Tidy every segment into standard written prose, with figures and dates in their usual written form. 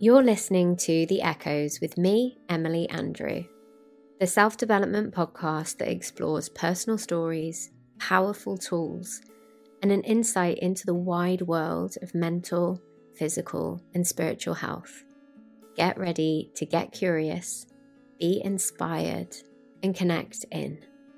You're listening to The Echoes with me, Emily Andrew, the self-development podcast that explores personal stories, powerful tools, and an insight into the wide world of mental, physical, and spiritual health. Get ready to get curious, be inspired, and connect in.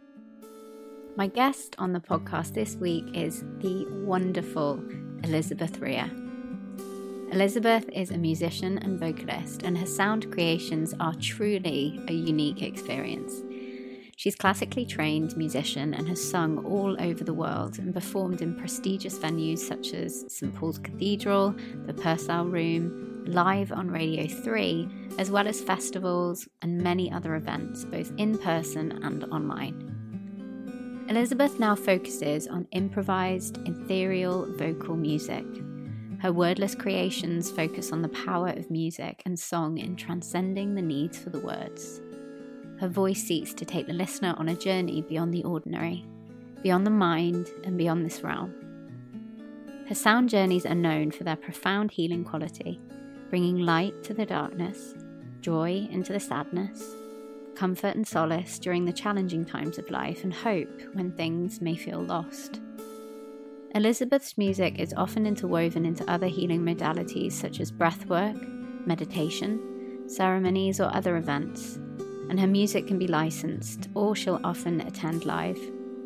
My guest on the podcast this week is the wonderful Elizabeth Rea. Elizabeth is a musician and vocalist, and her sound creations are truly a unique experience. She's classically trained musician and has sung all over the world and performed in prestigious venues such as St Paul's Cathedral, the Purcell Room, live on Radio 3, as well as festivals and many other events, both in person and online. Elizabeth now focuses on improvised, ethereal vocal music. Her wordless creations focus on the power of music and song in transcending the needs for the words. Her voice seeks to take the listener on a journey beyond the ordinary, beyond the mind, and beyond this realm. Her sound journeys are known for their profound healing quality, bringing light to the darkness, joy into the sadness, comfort and solace during the challenging times of life, and hope when things may feel lost. Elizabeth's music is often interwoven into other healing modalities such as breathwork, meditation, ceremonies, or other events, and her music can be licensed, or she'll often attend live.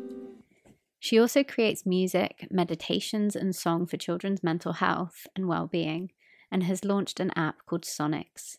She also creates music, meditations, and song for children's mental health and well-being, and has launched an app called Sonics.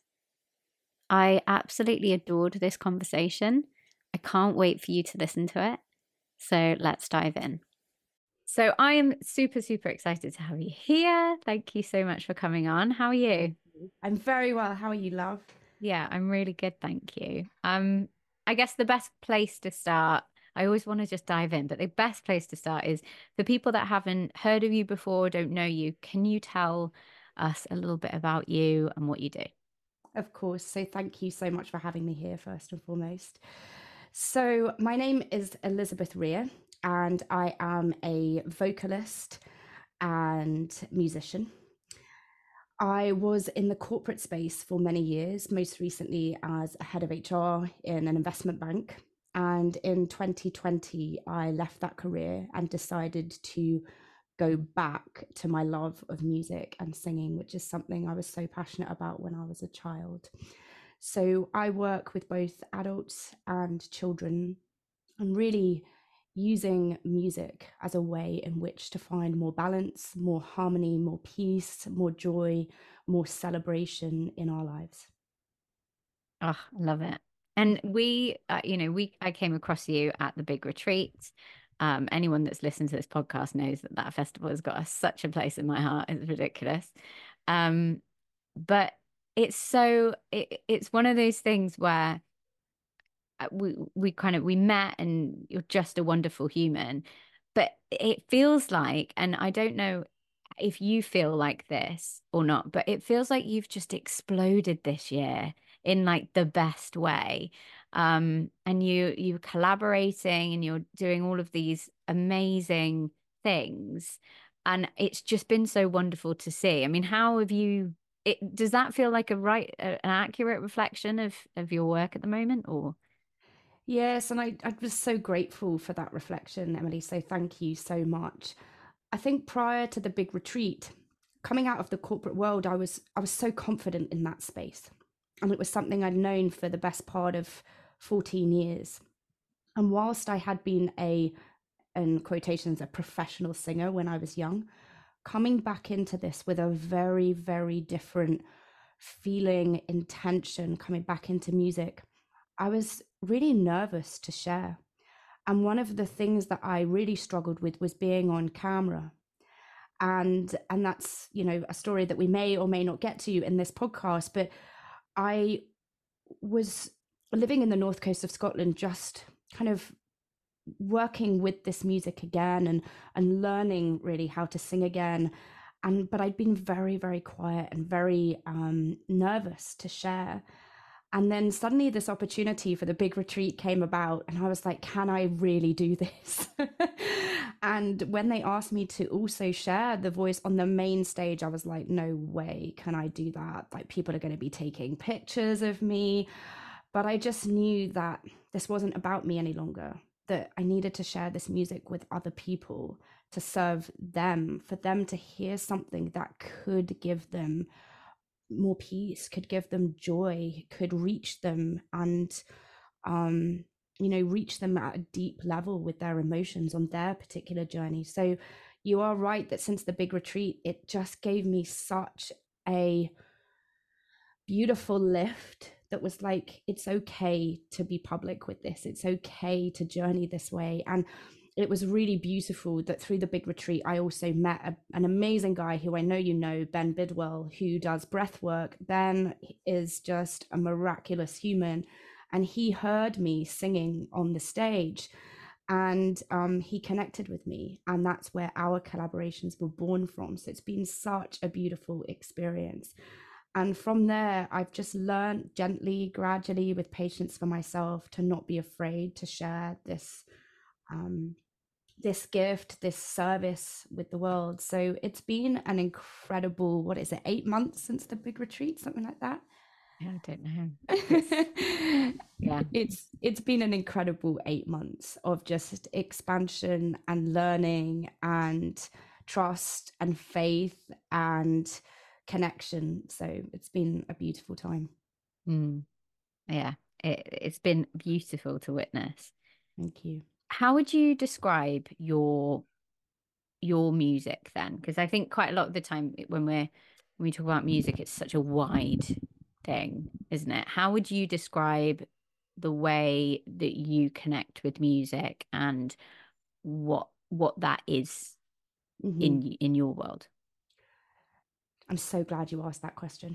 I absolutely adored this conversation. I can't wait for you to listen to it. So let's dive in. So I am super, super excited to have you here. Thank you so much for coming on. How are you? I'm very well. How are you, love? Yeah, I'm really good. Thank you. I guess the best place to start, I always want to just dive in, but the best place to start is for people that haven't heard of you before, don't know you. Can you tell us a little bit about you and what you do? Of course. So thank you so much for having me here, first and foremost. So my name is Elizabeth Rea, and I am a vocalist and musician. I was in the corporate space for many years, most recently as a head of HR in an investment bank. And in 2020, I left that career and decided to go back to my love of music and singing, which is something I was so passionate about when I was a child. So I work with both adults and children, and really using music as a way in which to find more balance, more harmony, more peace, more joy, more celebration in our lives. Oh, I love it. And I came across you at the Big Retreat. Anyone that's listened to this podcast knows that festival has got such a place in my heart. It's ridiculous. But it's one of those things where we met, and you're just a wonderful human. But it feels like, and I don't know if you feel like this or not, but it feels like you've just exploded this year in like the best way. And you're collaborating and you're doing all of these amazing things. And it's just been so wonderful to see. I mean, how have you does that feel like an accurate reflection of your work at the moment, or? Yes, and I was so grateful for that reflection, Emily. So thank you so much. I think prior to the Big Retreat, coming out of the corporate world, I was so confident in that space. And it was something I'd known for the best part of 14 years. And whilst I had been in quotations, a professional singer when I was young, coming back into this with a very, very different feeling, intention, coming back into music, I was really nervous to share. And one of the things that I really struggled with was being on camera. And that's, a story that we may or may not get to in this podcast, but I was living in the north coast of Scotland, just kind of working with this music again and learning really how to sing again. But I'd been very, very quiet and very nervous to share. And then suddenly this opportunity for the big retreat came about, and I was like, can I really do this? And when they asked me to also share the voice on the main stage, I was like, no way can I do that. Like, people are going to be taking pictures of me. But I just knew that this wasn't about me any longer, that I needed to share this music with other people, to serve them, for them to hear something that could give them more peace, could give them joy, could reach them, and reach them at a deep level with their emotions on their particular journey. So you are right that since the big retreat, it just gave me such a beautiful lift that was like, it's okay to be public with this, it's okay to journey this way. And it was really beautiful that through the big retreat, I also met an amazing guy who I know you know, Ben Bidwell, who does breath work. Ben is just a miraculous human. And he heard me singing on the stage, and he connected with me. And that's where our collaborations were born from. So it's been such a beautiful experience. And from there, I've just learned gently, gradually, with patience for myself, to not be afraid to share this gift, this service with the world. So it's been an incredible, what is it, 8 months since the big retreat, something like that? I don't know. Yeah. It's been an incredible 8 months of just expansion and learning and trust and faith and connection. So it's been a beautiful time. Yeah, it's been beautiful to witness. Thank you. How would you describe your music then? Because I think quite a lot of the time when we talk about music, it's such a wide thing, isn't it? How would you describe the way that you connect with music and what that is in your world? I'm so glad you asked that question.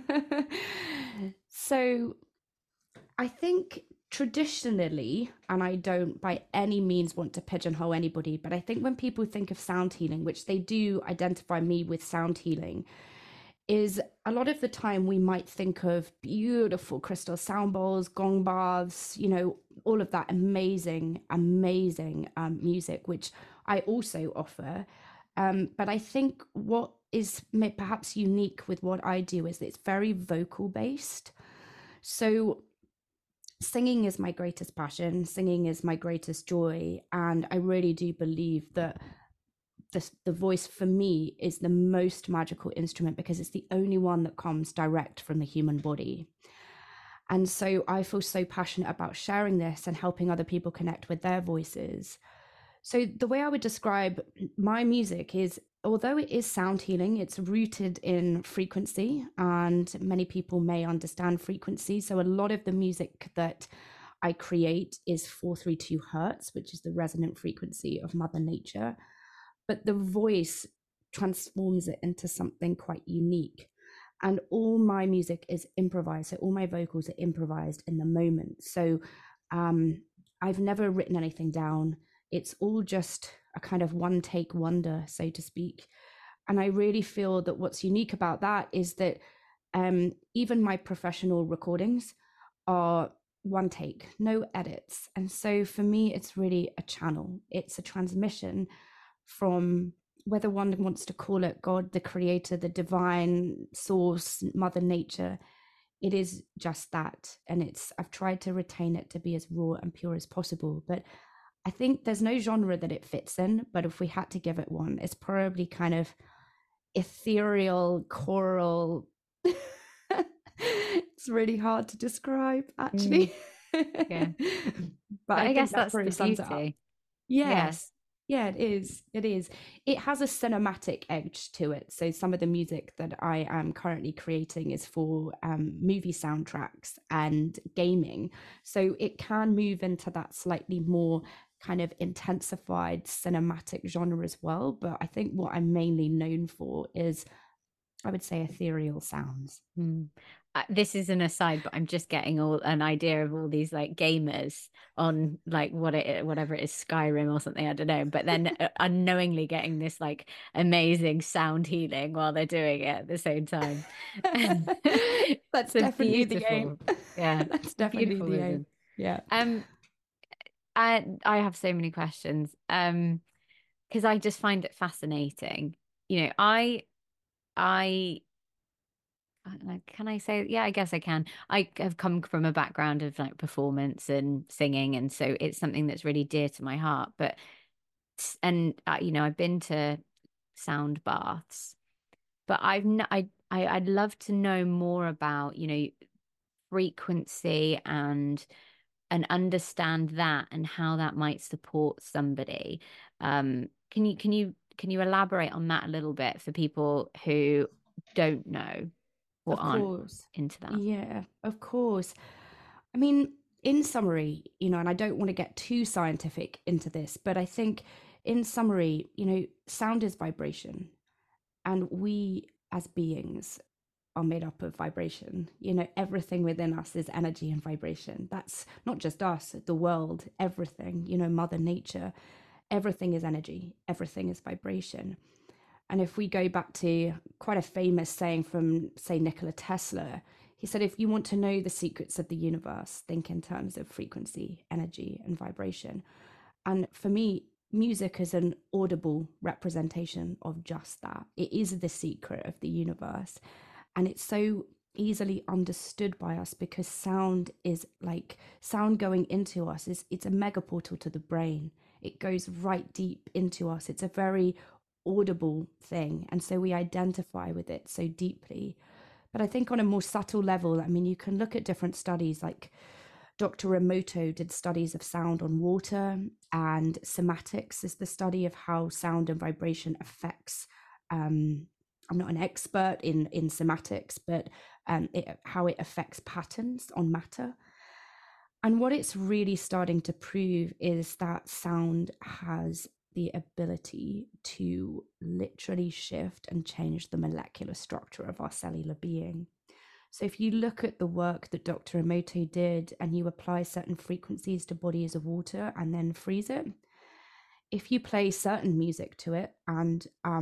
So I think traditionally, and I don't by any means want to pigeonhole anybody, but I think when people think of sound healing, which they do identify me with sound healing, is a lot of the time we might think of beautiful crystal sound bowls, gong baths, all of that amazing music, which I also offer. But I think what is perhaps unique with what I do is that it's very vocal based. So singing is my greatest passion, singing is my greatest joy, and I really do believe that the voice for me is the most magical instrument because it's the only one that comes direct from the human body. And so I feel so passionate about sharing this and helping other people connect with their voices. So the way I would describe my music is, although it is sound healing, it's rooted in frequency, and many people may understand frequency. So a lot of the music that I create is 432 hertz, which is the resonant frequency of Mother Nature. But the voice transforms it into something quite unique. And all my music is improvised. So all my vocals are improvised in the moment. So I've never written anything down. It's all just a kind of one take wonder, so to speak. And I really feel that what's unique about that is that even my professional recordings are one take, no edits. And so for me, it's really a channel. It's a transmission from, whether one wants to call it God, the creator, the divine source, Mother Nature, it is just that. And I've tried to retain it to be as raw and pure as possible. But I think there's no genre that it fits in, but if we had to give it one, it's probably kind of ethereal, choral. It's really hard to describe, actually. Yeah. But I guess that's probably the beauty. Yes. Yeah, it is. It is. It has a cinematic edge to it. So some of the music that I am currently creating is for movie soundtracks and gaming. So it can move into that slightly more kind of intensified cinematic genre as well. But I think what I'm mainly known for is I would say ethereal sounds. This is an aside, but I'm just getting all an idea of all these like gamers on like whatever it is, Skyrim or something, I don't know. But then unknowingly getting this like amazing sound healing while they're doing it at the same time. That's So definitely the aim. beautiful. Yeah, That's definitely beautiful the aim. vision. Yeah. Um, I have so many questions. Because I just find it fascinating. You know, I can I say, yeah, I guess I can. I have come from a background of like performance and singing, and so it's something that's really dear to my heart. You know, I've been to sound baths, but I'd love to know more about, you know, frequency and understand that and how that might support somebody. Can you elaborate on that a little bit for people who don't know or Of aren't course. into that? Yeah, of course. I mean, in summary, and I don't want to get too scientific into this, but I think in summary, sound is vibration. And we as beings are made up of vibration. Everything within us is energy and vibration. That's not just us, the world, everything, Mother Nature, everything is energy, everything is vibration. And if we go back to quite a famous saying from, say, Nikola Tesla, he said, if you want to know the secrets of the universe, think in terms of frequency, energy, and vibration. And for me, music is an audible representation of just that. It is the secret of the universe. And it's so easily understood by us because sound is like sound going into us is it's a mega portal to the brain. It goes right deep into us. It's a very audible thing. And so we identify with it so deeply. But I think on a more subtle level, I mean, you can look at different studies like Dr. Emoto did studies of sound on water, and cymatics is the study of how sound and vibration affects. I'm not an expert in cymatics, but how it affects patterns on matter. And what it's really starting to prove is that sound has the ability to literally shift and change the molecular structure of our cellular being. So if you look at the work that Dr. Emoto did and you apply certain frequencies to bodies of water and then freeze it, if you play certain music to it, and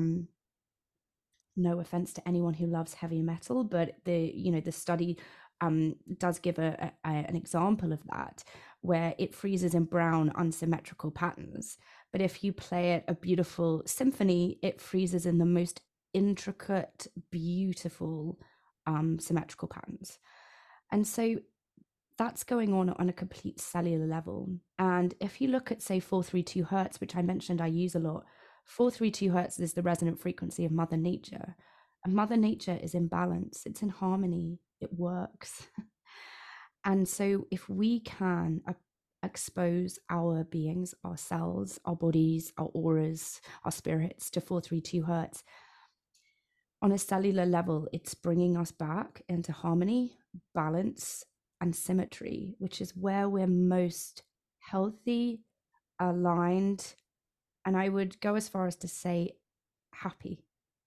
no offense to anyone who loves heavy metal, but the study does give an example of that where it freezes in brown unsymmetrical patterns. But if you play it a beautiful symphony, it freezes in the most intricate, beautiful symmetrical patterns. And so that's going on a complete cellular level. And if you look at, say, 432 hertz, which I mentioned I use a lot, 432 hertz is the resonant frequency of Mother Nature. And Mother Nature is in balance, it's in harmony, it works. And so if we can expose our beings, our cells, our bodies, our auras, our spirits to 432 hertz, on a cellular level, it's bringing us back into harmony, balance, and symmetry, which is where we're most healthy, aligned, and I would go as far as to say happy.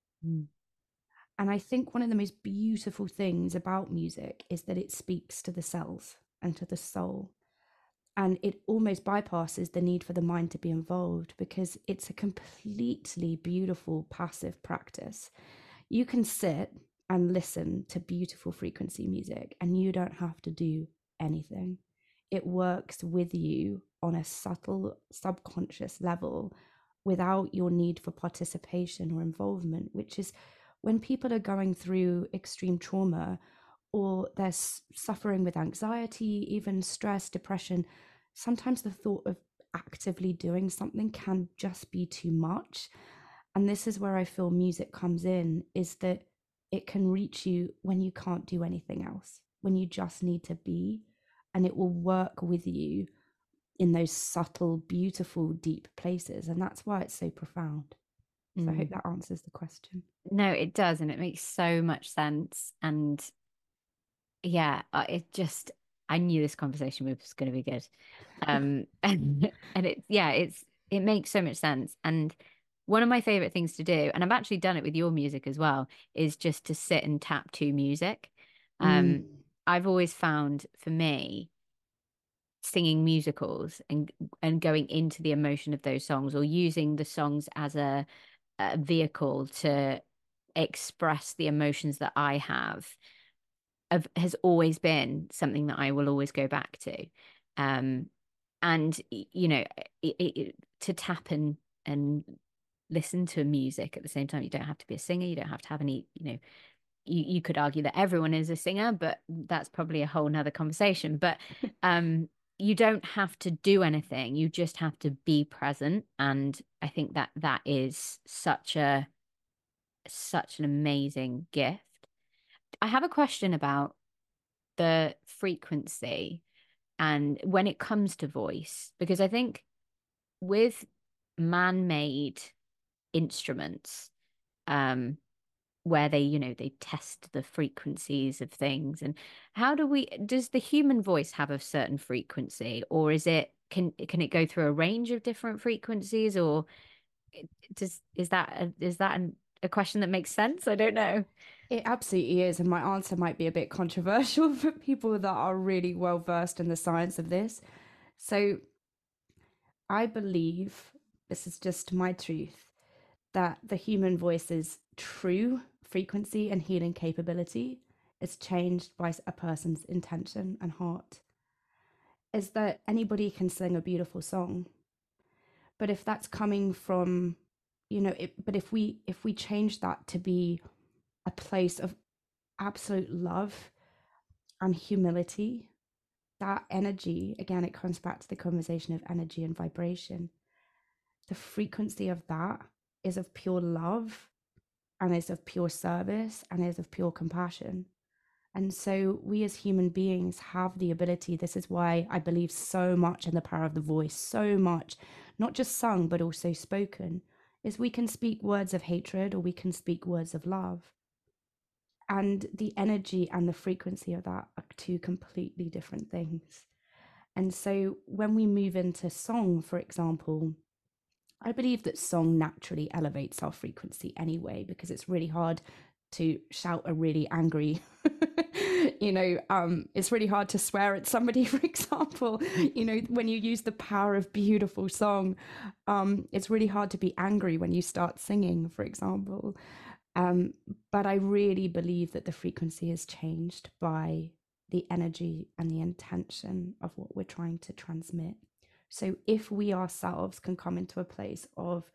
And I think one of the most beautiful things about music is that it speaks to the cells and to the soul. And it almost bypasses the need for the mind to be involved because it's a completely beautiful passive practice. You can sit and listen to beautiful frequency music and you don't have to do anything. It works with you on a subtle subconscious level without your need for participation or involvement, which is when people are going through extreme trauma or they're suffering with anxiety, even stress, depression, sometimes the thought of actively doing something can just be too much. And this is where I feel music comes in, is that it can reach you when you can't do anything else, when you just need to be, and it will work with you in those subtle, beautiful, deep places. And that's why it's so profound. So I hope that answers the question. No, it does, and it makes so much sense. And yeah, I knew this conversation was going to be good. And it makes so much sense. And one of my favorite things to do, and I've actually done it with your music as well, is just to sit and tap to music. Um, Mm. I've always found for me singing musicals and going into the emotion of those songs or using the songs as a vehicle to express the emotions that I have has always been something that I will always go back to. Um, and you know, to tap and listen to music at the same time. You don't have to be a singer. You don't have to have any, you could argue that everyone is a singer, but that's probably a whole nother conversation. But you don't have to do anything. You just have to be present. And I think that that is such an amazing gift. I have a question about the frequency and when it comes to voice, because I think with man-made instruments, um, where they test the frequencies of things, and does the human voice have a certain frequency, or can it go through a range of different frequencies, or is that a question that makes sense? I don't know. It absolutely is. And my answer might be a bit controversial for people that are really well versed in the science of this. So I believe, this is just my truth, that the human voice's true frequency and healing capability is changed by a person's intention and heart. Is that anybody can sing a beautiful song, but if that's coming from, but if we change that to be a place of absolute love and humility, that energy, again, it comes back to the conversation of energy and vibration. The frequency of that is of pure love and is of pure service and is of pure compassion. And so we as human beings have the ability. This is why I believe so much in the power of the voice, so much, not just sung, but also spoken, is we can speak words of hatred or we can speak words of love. And the energy and the frequency of that are two completely different things. And so when we move into song, for example, I believe that song naturally elevates our frequency anyway, because it's really hard to shout a really angry, it's really hard to swear at somebody, for example. When you use the power of beautiful song, it's really hard to be angry when you start singing, for example. But I really believe that the frequency is changed by the energy and the intention of what we're trying to transmit. So if we ourselves can come into a place of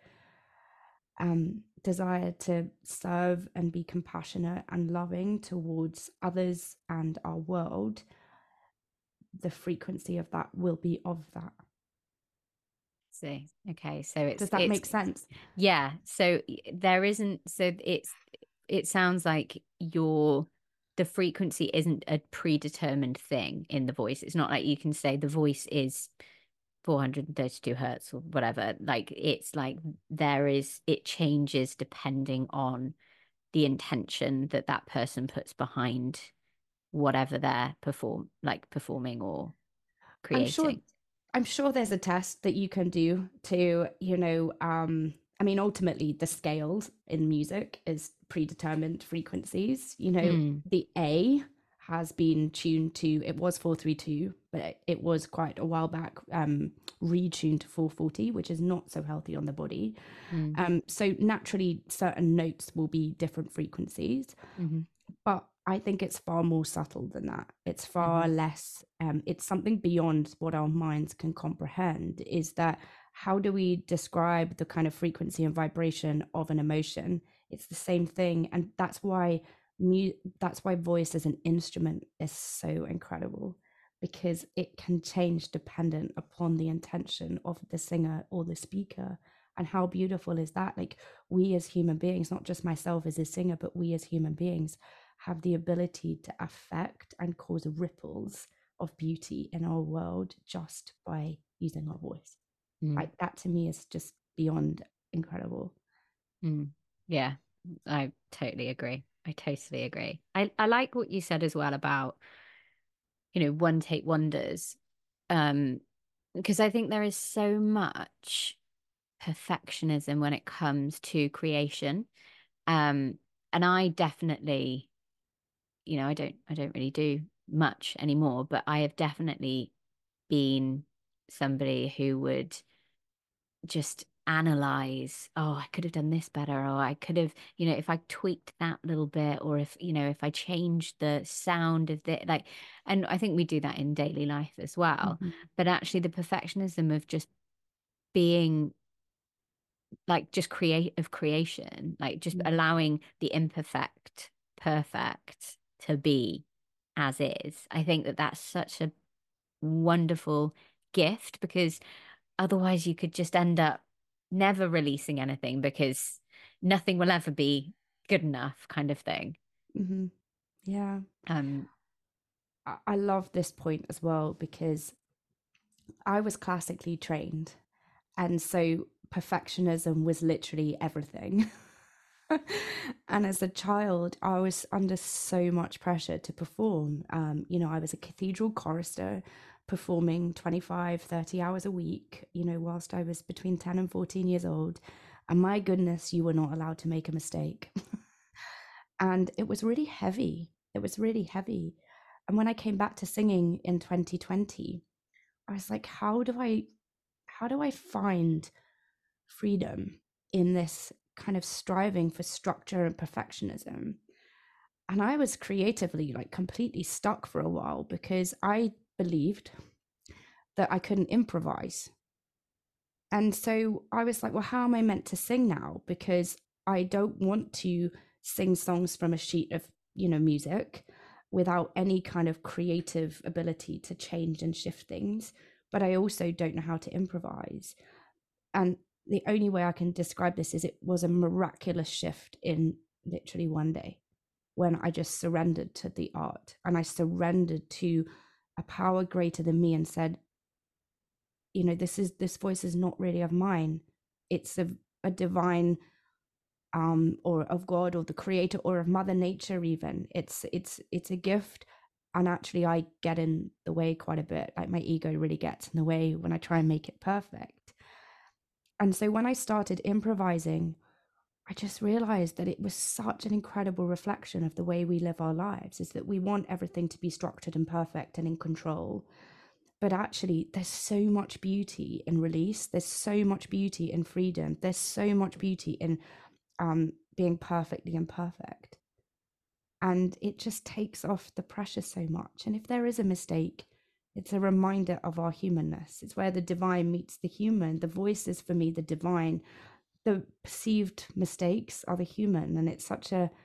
desire to serve and be compassionate and loving towards others and our world, the frequency of that will be of that. See, okay, so Does that make sense? yeah. So there isn't. So it sounds like the frequency isn't a predetermined thing in the voice. It's not like you can say the voice is 432 hertz or whatever. Like it's like it changes depending on the intention that that person puts behind whatever they're performing or I'm sure creating. I'm sure there's a test that you can do to, ultimately the scales in music is predetermined frequencies. The A has been tuned to, it was 432, but it was quite a while back retuned to 440, which is not so healthy on the body. So naturally certain notes will be different frequencies. Mm-hmm. But I think it's far more subtle than that. It's far Mm-hmm. less, it's something beyond what our minds can comprehend. Is that how do we describe the kind of frequency and vibration of an emotion? It's the same thing. And that's why voice as an instrument is so incredible, because it can change dependent upon the intention of the singer or the speaker. And how beautiful is that? Like, we as human beings, not just myself as a singer, but we as human beings have the ability to affect and cause ripples of beauty in our world just by using our voice. Mm. Like, that to me is just beyond incredible. Mm. Yeah, I totally agree. I totally agree. I like what you said as well about, one take wonders. Um, because I think there is so much perfectionism when it comes to creation. And I definitely, I don't really do much anymore, but I have definitely been somebody who would just analyze, oh, I could have done this better, or I could have, if I tweaked that little bit, or if I changed the sound of the like, and I think we do that in daily life as well. Mhm. But actually the perfectionism of just being like just creation, like just Mm. allowing the imperfect, perfect to be as is. I think that that's such a wonderful gift because otherwise you could just end up never releasing anything because nothing will ever be good enough kind of thing. Mhm. Yeah. Um, I love this point as well because I was classically trained. And so perfectionism was literally everything. And as a child, I was under so much pressure to perform. I was a cathedral chorister performing 25, 30 hours a week, whilst I was between 10 and 14 years old. And my goodness, you were not allowed to make a mistake. And it was really heavy. It was really heavy. And when I came back to singing in 2020, I was like, how do I find freedom in this kind of striving for structure and perfectionism? And I was creatively like completely stuck for a while because I believed that I couldn't improvise. And so I was like, well, how am I meant to sing now? Because I don't want to sing songs from a sheet of, music without any kind of creative ability to change and shift things. But I also don't know how to improvise. And the only way I can describe this is it was a miraculous shift in literally one day when I just surrendered to the art and I surrendered to a power greater than me and said, this voice is not really of mine. It's a divine or of God or the creator or of Mother Nature even. It's a gift. And actually I get in the way quite a bit. Like my ego really gets in the way when I try and make it perfect. And so when I started improvising, I just realized that it was such an incredible reflection of the way we live our lives, is that we want everything to be structured and perfect and in control. But actually, there's so much beauty in release. There's so much beauty in freedom. There's so much beauty in being perfectly imperfect. And it just takes off the pressure so much. And if there is a mistake, it's a reminder of our humanness. It's where the divine meets the human. The voice is for me the divine. The perceived mistakes are the human. And it's such a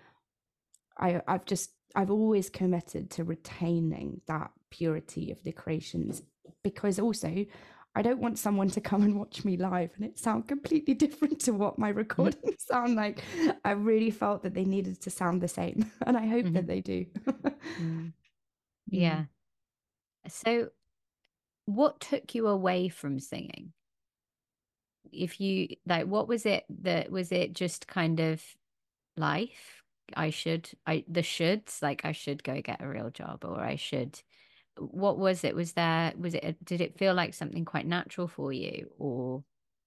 I've always committed to retaining that purity of the creations, because also I don't want someone to come and watch me live and it sound completely different to what my recordings sound like. I really felt that they needed to sound the same, and I hope that they do. mm, Mm. yeah. So, what took you away from singing? If you like, what was it that was it just kind of life? The shoulds, like I should go get a real job, or I should, what was it? Did it feel like something quite natural for you, or?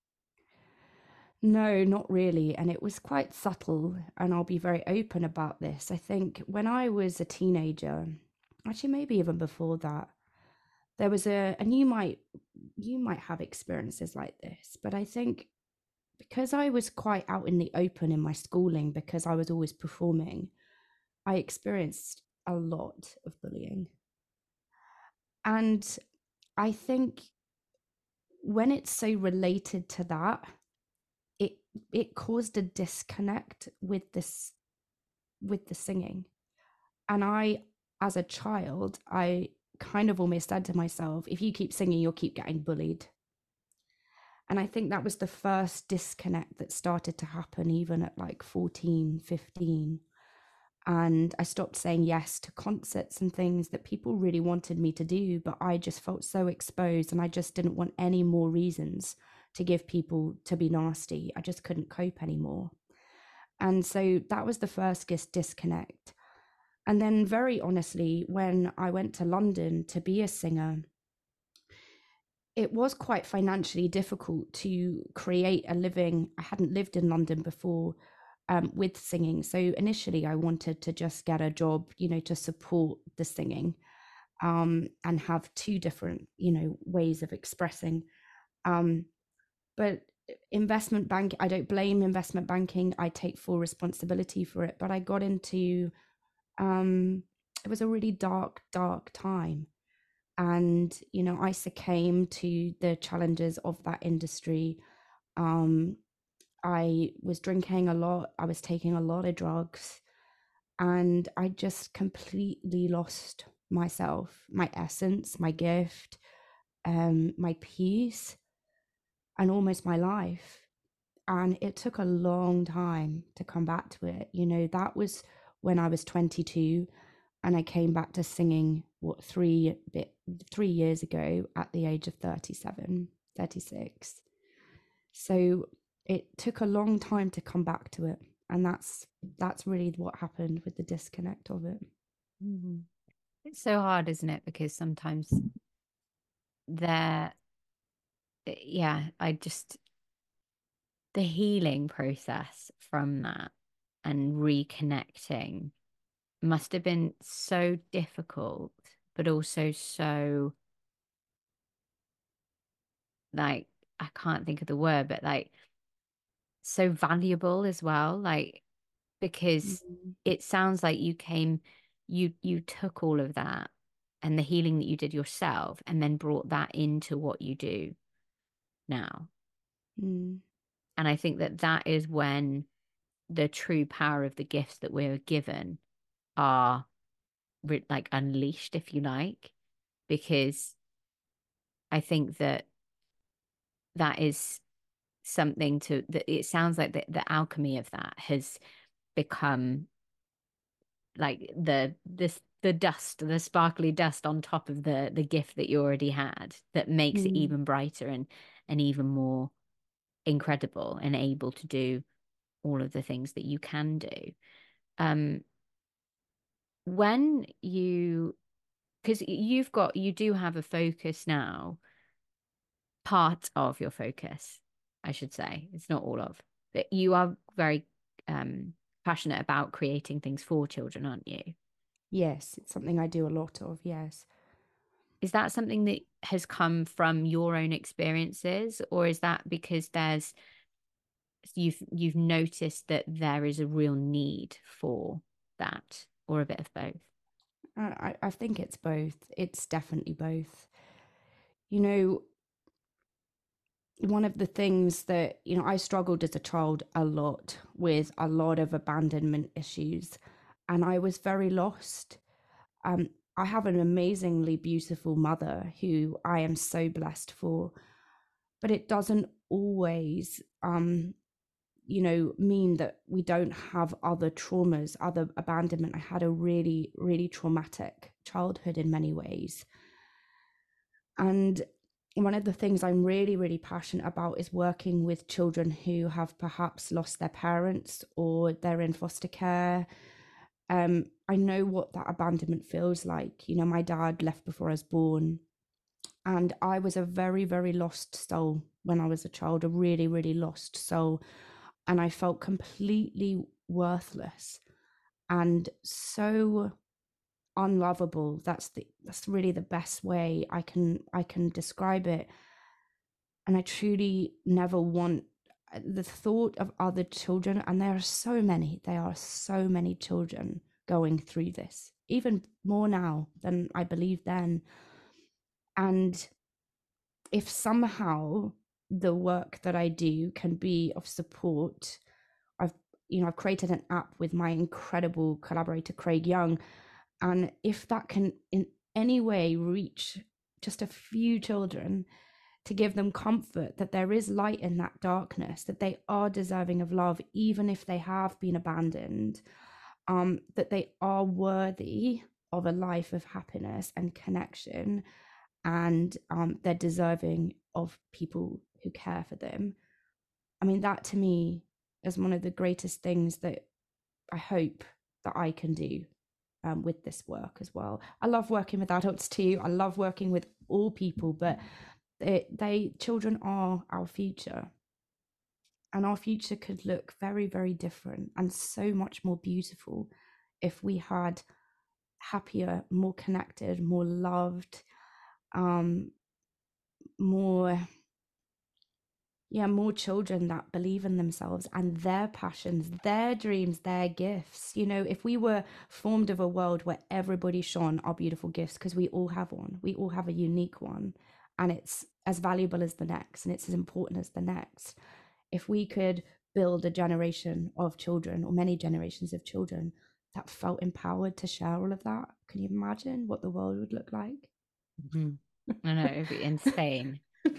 No, not really. And it was quite subtle. And I'll be very open about this. I think when I was a teenager, actually, maybe even before that, there was and you might have experiences like this, but I think because I was quite out in the open in my schooling, because I was always performing, I experienced a lot of bullying. And I think when it's so related to that, it it caused a disconnect with the singing. And I, as a child, I kind of almost said to myself, if you keep singing, you'll keep getting bullied. And I think that was the first disconnect that started to happen even at like 14, 15. And I stopped saying yes to concerts and things that people really wanted me to do, but I just felt so exposed and I just didn't want any more reasons to give people to be nasty. I just couldn't cope anymore. And so that was the first disconnect. And then, very honestly, when I went to London to be a singer, it was quite financially difficult to create a living. I hadn't lived in London before with singing. So initially, I wanted to just get a job, to support the singing, and have two different, ways of expressing. Um, but investment bank, I don't blame investment banking. I take full responsibility for it. But I got into, it was a really dark time. And, I succumbed to the challenges of that industry. Um, I was drinking a lot, I was taking a lot of drugs, and I just completely lost myself, my essence, my gift, my peace, and almost my life. And it took a long time to come back to it. That was when I was 22, and I came back to singing 3 years ago at the age of 37, 36. So it took a long time to come back to it, and that's really what happened with the disconnect of it. Mm-hmm. It's so hard, isn't it? Because sometimes there, yeah, the healing process from that and reconnecting must have been so difficult, but also so, like, I can't think of the word, but like so valuable as well. Like, because Mm-hmm. it sounds like you took all of that and the healing that you did yourself and then brought that into what you do now. Mm-hmm. And I think that that is when the true power of the gifts that we're given are like unleashed, if you like, because I think that that is something to that it sounds like the alchemy of that has become like the dust, the sparkly dust on top of the gift that you already had that makes it Mm-hmm. even brighter and even more incredible and able to do all of the things that you can do. Um, when you because you do have a focus now, part of your focus, I should say. It's not all of, but you are very passionate about creating things for children, aren't you? Yes, it's something I do a lot of. Yes. Is that something that has come from your own experiences, or is that because you've noticed that there is a real need for that, or a bit of both? I think it's both. It's definitely both. You know, one of the things that, I struggled as a child a lot with a lot of abandonment issues, and I was very lost. Um, I have an amazingly beautiful mother who I am so blessed for, but it doesn't always, mean that we don't have other traumas, other abandonment. I had a really, really traumatic childhood in many ways. And one of the things I'm really, really passionate about is working with children who have perhaps lost their parents or they're in foster care. I know what that abandonment feels like. My dad left before I was born, and I was a very, very lost soul when I was a child, a really, really lost soul. And I felt completely worthless and so unlovable. That's really the best way I can describe it. And I truly never want the thought of other children, and there are so many children going through this, even more now than I believed then. And if somehow the work that I do can be of support, I've I've created an app with my incredible collaborator Craig Young, and if that can in any way reach just a few children, to give them comfort that there is light in that darkness, that they are deserving of love, even if they have been abandoned, that they are worthy of a life of happiness and connection, and they're deserving of people who care for them. I mean, that to me is one of the greatest things that I hope that I can do with this work as well. I love working with adults too. I love working with all people, but Children are our future, and our future could look very, very different and so much more beautiful if we had happier, more connected, more loved, more more children that believe in themselves and their passions, their dreams, their gifts. If we were formed of a world where everybody shone our beautiful gifts, because we all have one, we all have a unique one, and it's as valuable as the next, and it's as important as the next. If we could build a generation of children, or many generations of children, that felt empowered to share all of that, can you imagine what the world would look like? I know, it'd be insane.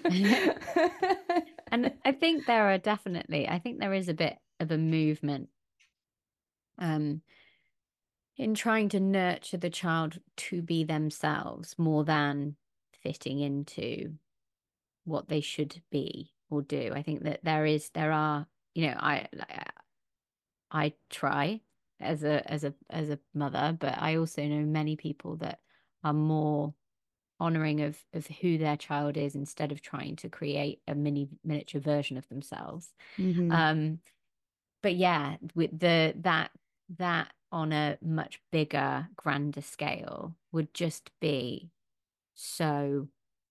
And I think there is a bit of a movement in trying to nurture the child to be themselves more than fitting into what they should be or do. I think that there are, I try as a mother, but I also know many people that are more honoring of who their child is instead of trying to create a miniature version of themselves. But yeah, with that on a much bigger, grander scale would just be so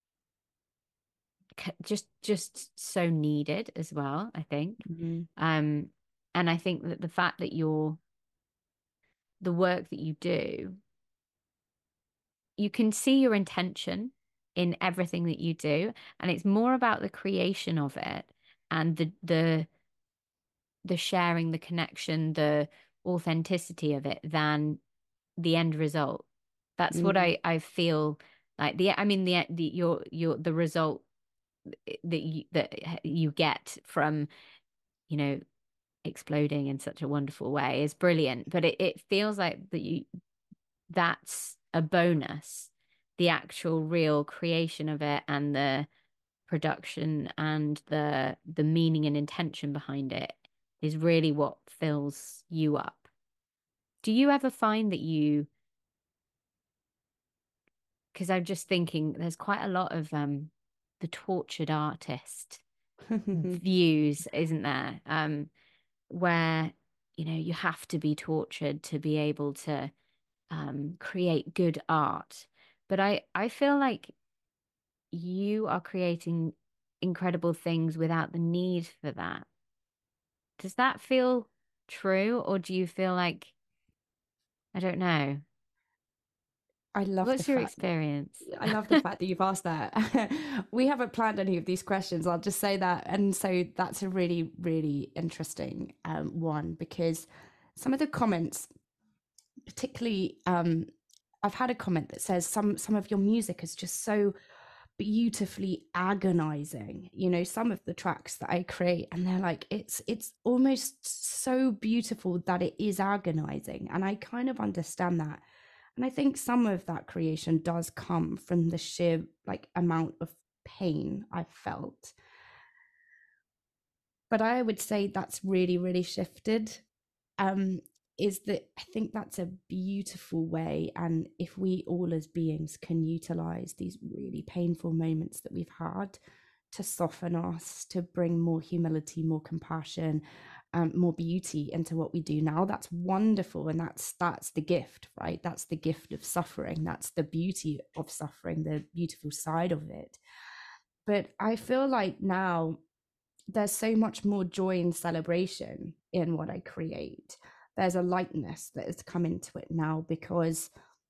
just so needed as well, I think. And I think that the fact that the work that you do, you can see your intention in everything that you do, and it's more about the creation of it and the sharing, the connection, the authenticity of it than the end result. That's what I feel like the result that you get from, exploding in such a wonderful way is brilliant, but it feels like that's a bonus. The actual real creation of it and the production and the meaning and intention behind it is really what fills you up. Do you ever find that because I'm just thinking there's quite a lot of the tortured artist views, isn't there? Where, you have to be tortured to be able to create good art. But I feel like you are creating incredible things without the need for that. Does that feel true, or do you feel like, I don't know? I love What's your experience? I love the fact that you've asked that. We haven't planned any of these questions. I'll just say that. And so that's a really, really interesting one, because some of the comments, particularly, I've had a comment that says some of your music is just so beautifully agonizing. Some of the tracks that I create, and they're like, it's almost so beautiful that it is agonizing. And I kind of understand that. And I think some of that creation does come from the sheer amount of pain I've felt. But I would say that's really, really shifted. Is that I think that's a beautiful way. And if we all as beings can utilize these really painful moments that we've had to soften us, to bring more humility, more compassion, more beauty into what we do now, that's wonderful. And that's the gift, right? That's the gift of suffering. That's the beauty of suffering, the beautiful side of it. But I feel like now there's so much more joy and celebration in what I create. There's a lightness that has come into it now, because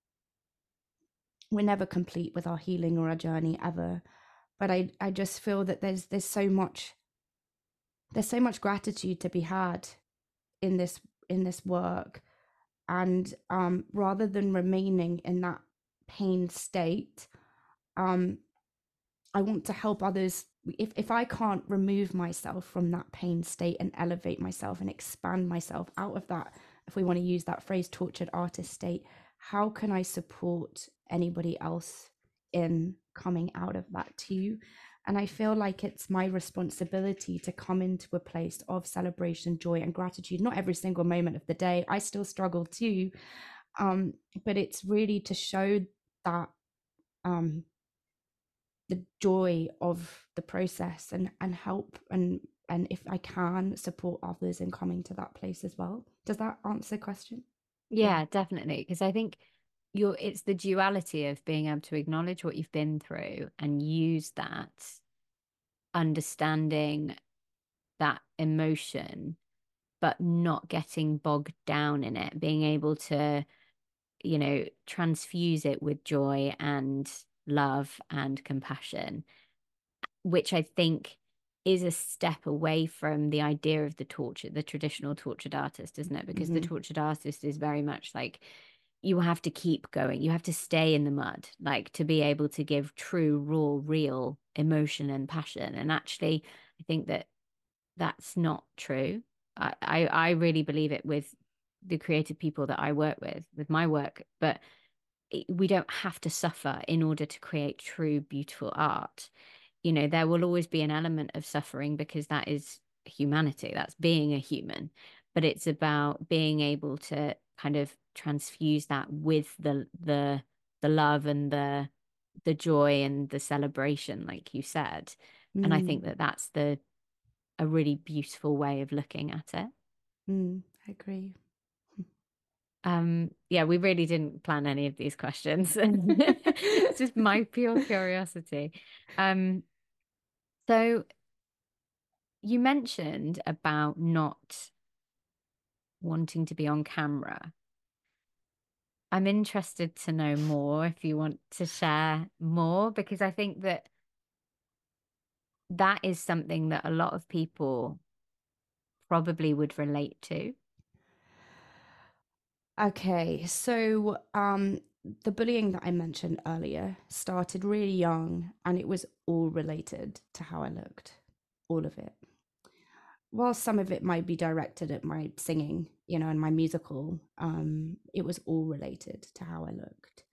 we're never complete with our healing or our journey ever. But I just feel that there's so much gratitude to be had in this work. And rather than remaining in that pain state, I want to help others. If I can't remove myself from that pain state and elevate myself and expand myself out of that, if we want to use that phrase, tortured artist state, how can I support anybody else in coming out of that too? And I feel like it's my responsibility to come into a place of celebration, joy, and gratitude. Not every single moment of the day. I still struggle too. But it's really to show that the joy of the process, and help, and if I can support others in coming to that place as well. Does that answer the question? Yeah, definitely. Because I think it's the duality of being able to acknowledge what you've been through and use that understanding that emotion, but not getting bogged down in it, being able to, transfuse it with joy and love and compassion, which I think is a step away from the idea of the traditional tortured artist, isn't it? Because the tortured artist is very much like, you have to keep going. You have to stay in the mud, like to be able to give true, raw, real emotion and passion. And actually, I think that that's not true. I really believe it with the creative people that I work with my work, but we don't have to suffer in order to create true, beautiful art. There will always be an element of suffering because that is humanity, that's being a human. But it's about being able to kind of transfuse that with the love and the joy and the celebration, like you said. And I think that that's a really beautiful way of looking at it. I agree. Yeah, we really didn't plan any of these questions. It's just my pure curiosity. So you mentioned about not wanting to be on camera. I'm interested to know more if you want to share more, because I think that that is something that a lot of people probably would relate to. Okay, so the bullying that I mentioned earlier started really young, and it was all related to how I looked, all of it. While some of it might be directed at my singing, and my musical, it was all related to how I looked.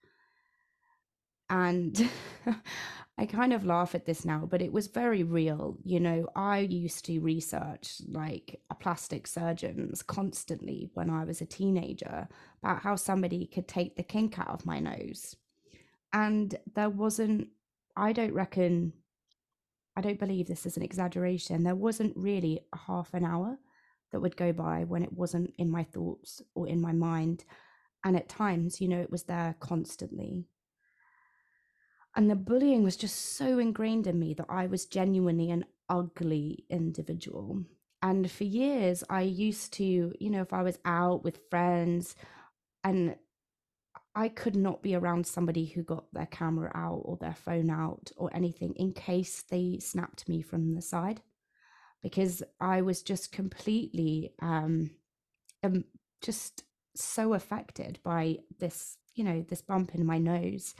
And I kind of laugh at this now, but it was very real. I used to research like plastic surgeons constantly when I was a teenager about how somebody could take the kink out of my nose. And there wasn't, I don't reckon, I don't believe this is an exaggeration, there wasn't really a half an hour that would go by when it wasn't in my thoughts or in my mind. And at times, it was there constantly. And the bullying was just so ingrained in me that I was genuinely an ugly individual. And for years, I used to, if I was out with friends, and I could not be around somebody who got their camera out or their phone out or anything in case they snapped me from the side, because I was just completely just so affected by this, this bump in my nose.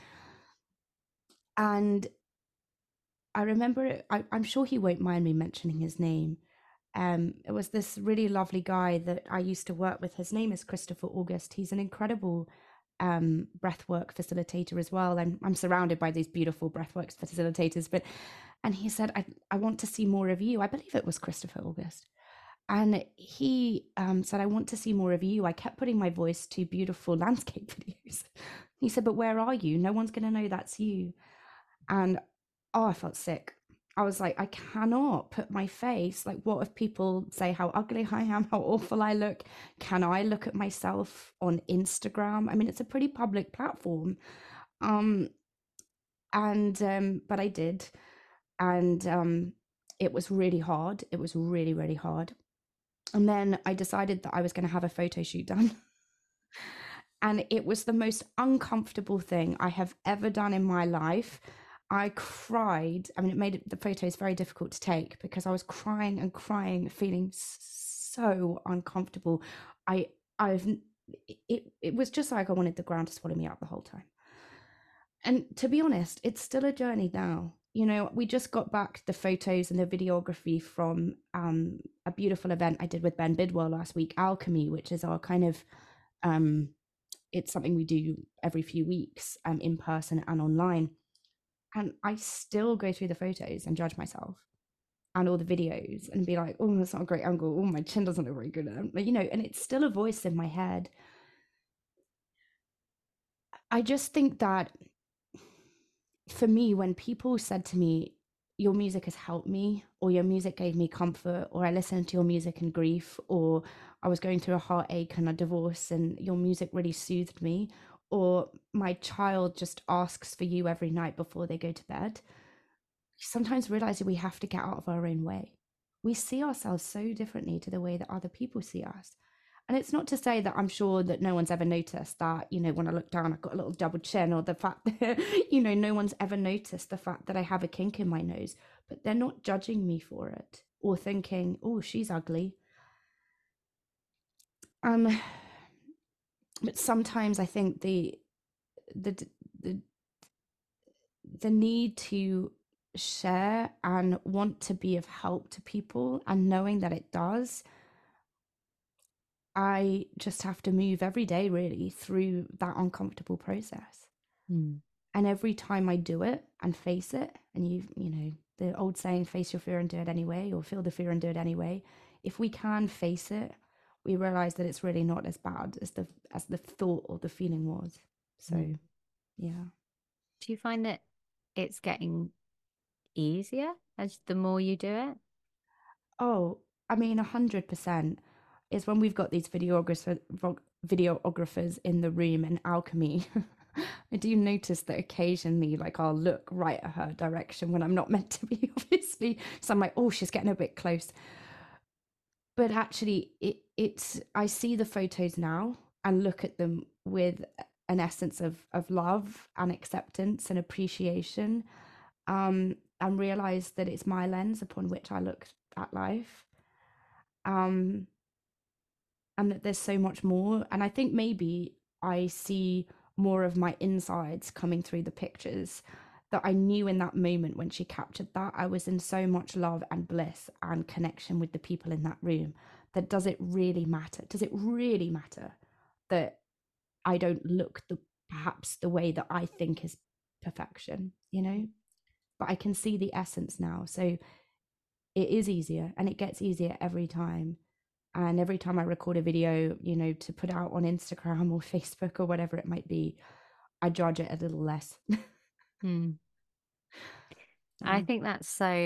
And I remember it, I'm sure he won't mind me mentioning his name. It was this really lovely guy that I used to work with. His name is Christopher August. He's an incredible breathwork facilitator as well. And I'm surrounded by these beautiful breathwork facilitators. And he said, I want to see more of you. I believe it was Christopher August. And he said, I want to see more of you. I kept putting my voice to beautiful landscape videos. He said, but where are you? No one's going to know that's you. And I felt sick. I was like, I cannot put my face, like, what if people say how ugly I am, how awful I look? Can I look at myself on Instagram? I mean, it's a pretty public platform. But I did. And it was really hard. It was really, really hard. And then I decided that I was going to have a photo shoot done. And it was the most uncomfortable thing I have ever done in my life. I cried. I mean, it made the photos very difficult to take because I was crying and crying, feeling so uncomfortable. It was just like I wanted the ground to swallow me up the whole time. And to be honest, it's still a journey now. We just got back the photos and the videography from a beautiful event I did with Ben Bidwell last week, Alchemy, which is our kind of, it's something we do every few weeks, in person and online. And I still go through the photos and judge myself and all the videos and be like, oh, that's not a great angle. Oh, my chin doesn't look very good. And it's still a voice in my head. I just think that for me, when people said to me, your music has helped me, or your music gave me comfort, or I listened to your music in grief, or I was going through a heartache and a divorce and your music really soothed me, or my child just asks for you every night before they go to bed, sometimes realizing we have to get out of our own way. We see ourselves so differently to the way that other people see us. And it's not to say that I'm sure that no one's ever noticed that, when I look down, I've got a little double chin, or the fact that, no one's ever noticed the fact that I have a kink in my nose, but they're not judging me for it or thinking, oh, she's ugly. But sometimes I think the need to share and want to be of help to people, and knowing that it does, I just have to move every day really through that uncomfortable process. And every time I do it and face it, and the old saying, face your fear and do it anyway, or feel the fear and do it anyway. If we can face it, we realize that it's really not as bad as the thought or the feeling was. So, yeah. Do you find that it's getting easier as the more you do it? Oh, I mean, 100% is when we've got these videographers in the room in Alchemy. I do notice that occasionally, like, I'll look right at her direction when I'm not meant to be, obviously. So I'm like, oh, she's getting a bit close. But actually, it's I see the photos now and look at them with an essence of love and acceptance and appreciation, and realize that it's my lens upon which I look at life, and that there's so much more. And I think maybe I see more of my insides coming through the pictures, that I knew in that moment when she captured that I was in so much love and bliss and connection with the people in that room. That does it really matter? Does it really matter that I don't look perhaps the way that I think is perfection, but I can see the essence now. So it is easier, and it gets easier every time. And every time I record a video, to put out on Instagram or Facebook or whatever it might be, I judge it a little less. I think that's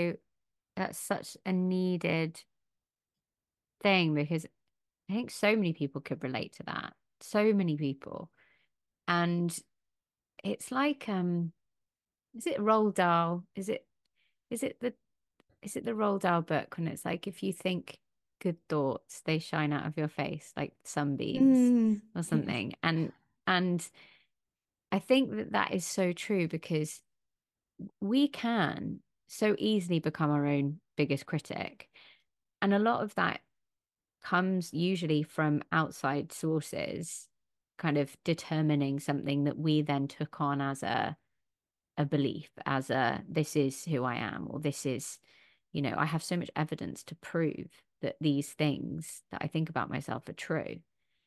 such a needed thing, because I think so many people could relate to that. So many people. And it's like, is it Roald Dahl? Is it the Roald Dahl book when it's like, if you think good thoughts, they shine out of your face like sunbeams or something. And I think that is so true, because we can so easily become our own biggest critic. And a lot of that comes usually from outside sources, kind of determining something that we then took on as a belief, as this is who I am, or this is, I have so much evidence to prove that these things that I think about myself are true.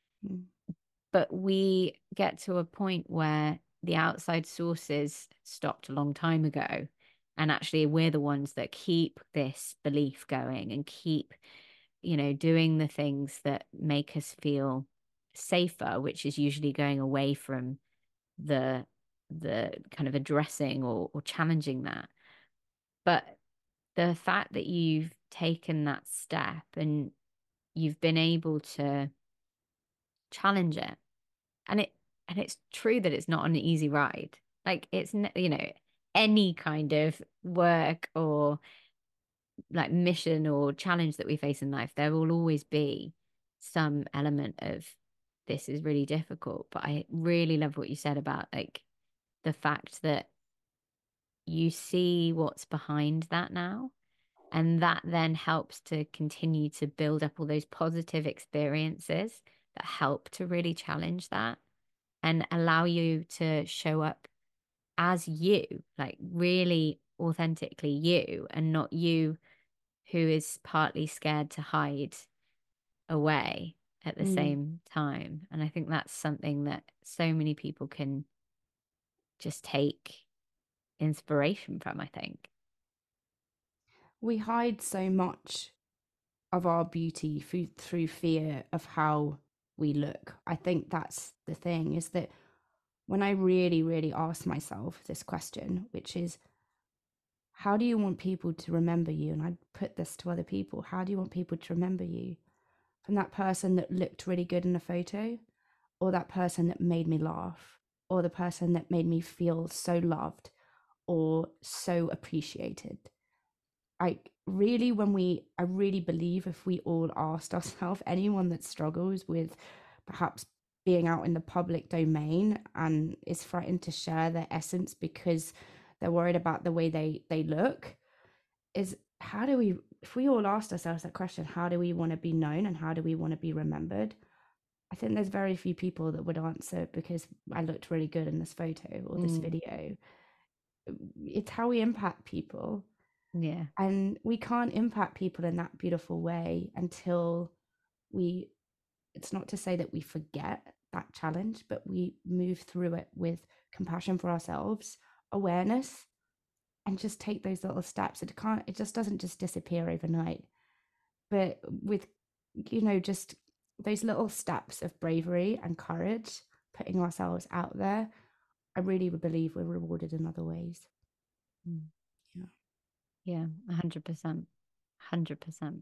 But we get to a point where the outside sources stopped a long time ago. And actually, we're the ones that keep this belief going and keep, doing the things that make us feel safer, which is usually going away from the kind of addressing or challenging that. But the fact that you've taken that step and you've been able to challenge it, and it's true that it's not an easy ride. Like, it's any kind of work or like mission or challenge that we face in life, there will always be some element of this is really difficult. But I really love what you said about like the fact that you see what's behind that now, and that then helps to continue to build up all those positive experiences that help to really challenge that and allow you to show up as you, like really authentically you, and not you who is partly scared to hide away at the same time. And I think that's something that so many people can just take inspiration from, I think. We hide so much of our beauty through fear of how we look. I think that's the thing, is that when I really, really asked myself this question, which is, how do you want people to remember you? And I put this to other people. How do you want people to remember you? From that person that looked really good in a photo, or that person that made me laugh, or the person that made me feel so loved or so appreciated? I really believe if we all asked ourselves, anyone that struggles with perhaps being out in the public domain and is frightened to share their essence because they're worried about the way they look, is how do we, if we all asked ourselves that question, how do we want to be known and how do we want to be remembered? I think there's very few people that would answer because I looked really good in this photo or this video. It's how we impact people. Yeah. And we can't impact people in that beautiful way until we, it's not to say that we forget that challenge, but we move through it with compassion for ourselves, awareness, and just take those little steps. It just doesn't just disappear overnight. But with, just those little steps of bravery and courage, putting ourselves out there, I really believe we're rewarded in other ways. Yeah. Yeah, 100%. 100%.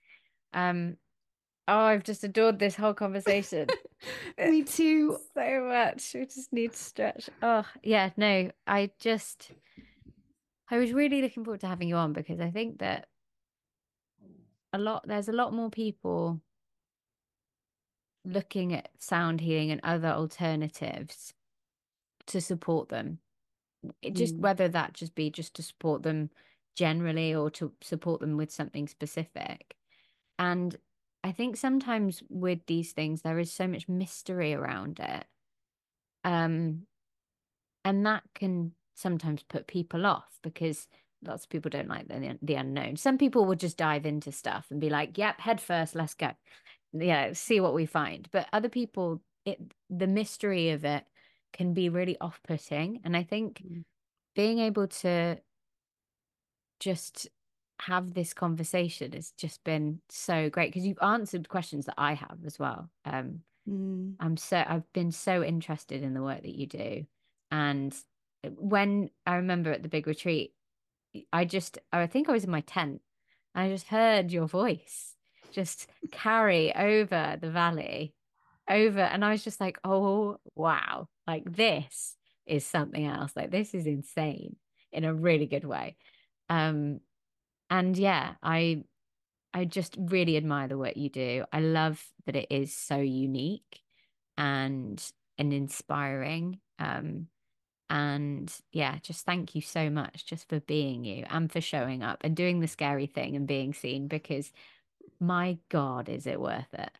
Oh, I've just adored this whole conversation. Me too. So much. We just need to stretch. Oh, yeah, no, I was really looking forward to having you on because I think that there's a lot more people looking at sound healing and other alternatives to support them. Whether that just be just to support them generally or to support them with something specific. And I think sometimes with these things, there is so much mystery around it. And that can sometimes put people off because lots of people don't like the unknown. Some people will just dive into stuff and be like, yep, head first, let's go. Yeah, see what we find. But other people, the mystery of it can be really off-putting. And I think being able to just have this conversation has just been so great because you've answered questions that I have as well. I've been so interested in the work that you do. And when I remember at the big retreat, I think I was in my tent and I just heard your voice just carry over the valley and I was just like, oh wow, like this is something else. Like this is insane in a really good way. And yeah, I just really admire the work you do. I love that it is so unique and inspiring. And yeah, just thank you so much just for being you and for showing up and doing the scary thing and being seen because my God, is it worth it?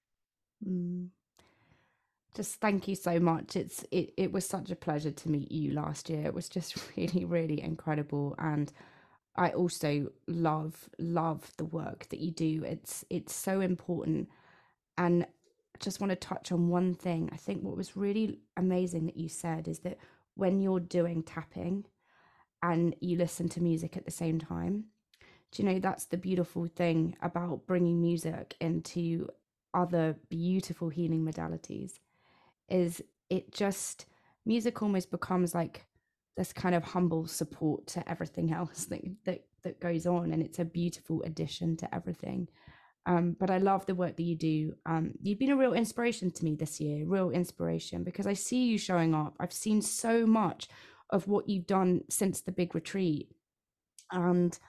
Just thank you so much. It was such a pleasure to meet you last year. It was just really, really incredible. And I also love the work that you do. It's so important. And I just want to touch on one thing. I think what was really amazing that you said is that when you're doing tapping and you listen to music at the same time, do you know that's the beautiful thing about bringing music into other beautiful healing modalities is it just, music almost becomes like this kind of humble support to everything else that goes on, and it's a beautiful addition to everything. But I love the work that you do. You've been a real inspiration to me this year, real inspiration, because I see you showing up. I've seen so much of what you've done since the big retreat, and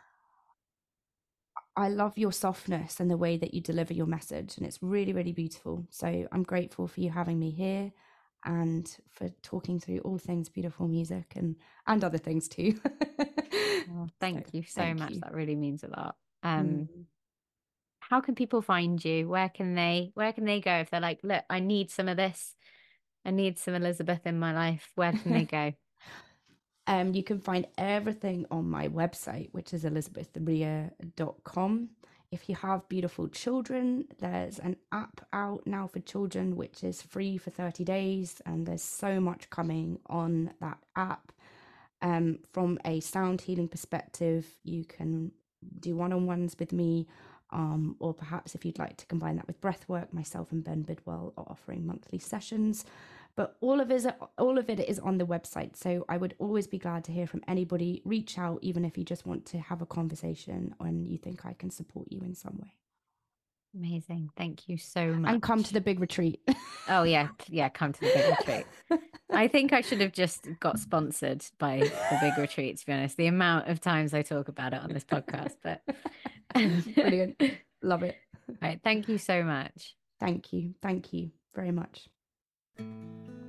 I love your softness and the way that you deliver your message, and it's really, really beautiful. So I'm grateful for you having me here and for talking through all things beautiful music and other things too. Well, thank you so thank much. you. That really means a lot. How can people find you? Where can they go if they're like, look, I need some of this. I need some Elizabeth in my life. Where can they go? You can find everything on my website, which is elizabethria.com. If you have beautiful children, there's an app out now for children, which is free for 30 days. And there's so much coming on that app. From a sound healing perspective, you can do one-on-ones with me. Or perhaps if you'd like to combine that with breath work, myself and Ben Bidwell are offering monthly sessions. But all of it is on the website. So I would always be glad to hear from anybody. Reach out, even if you just want to have a conversation and you think I can support you in some way. Amazing. Thank you so much. And come to the big retreat. Oh, yeah. Yeah, come to the big retreat. I think I should have just got sponsored by the big retreat, to be honest. The amount of times I talk about it on this podcast, but Brilliant. Love it. Right. Thank you so much. Thank you. Thank you very much.